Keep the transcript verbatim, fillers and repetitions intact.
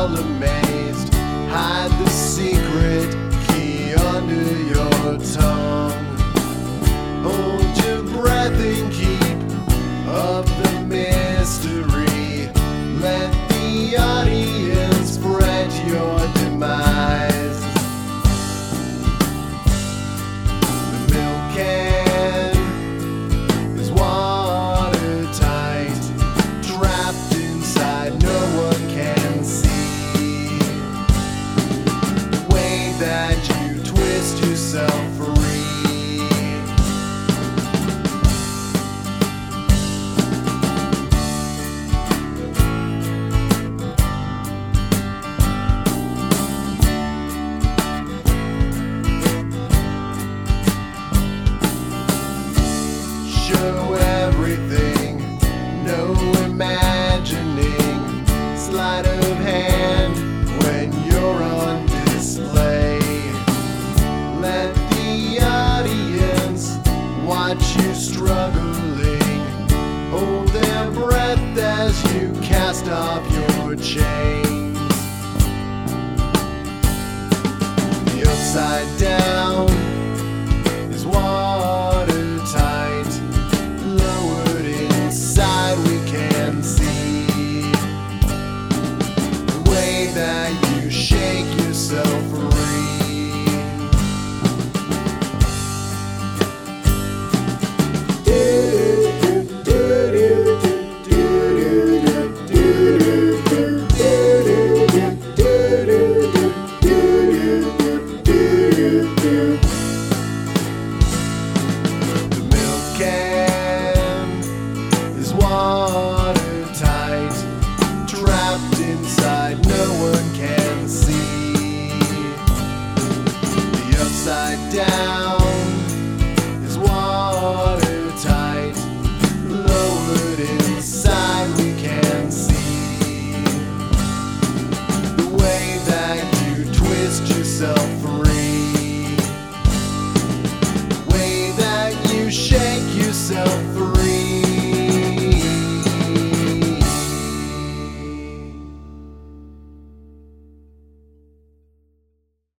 all amazed. Hide the secret key under your tongue. Hold your breath and keep up the mystery. Let the audience spread your demise. The milk can is watertight, trapped inside, no one can see. The way that you twist yourself free. Show everything, no imagining. Sleight of hand when you're on display. Let the audience watch you struggling. Hold their breath as you cast off your chains. The upside down is watertight. Lowered inside, we can see the way that you shake yourself free. The milk can is watertight, trapped inside, no one can see. The upside down is watertight, lowered inside, we can see the way that you twist yourself free, the way that you shake yourself free.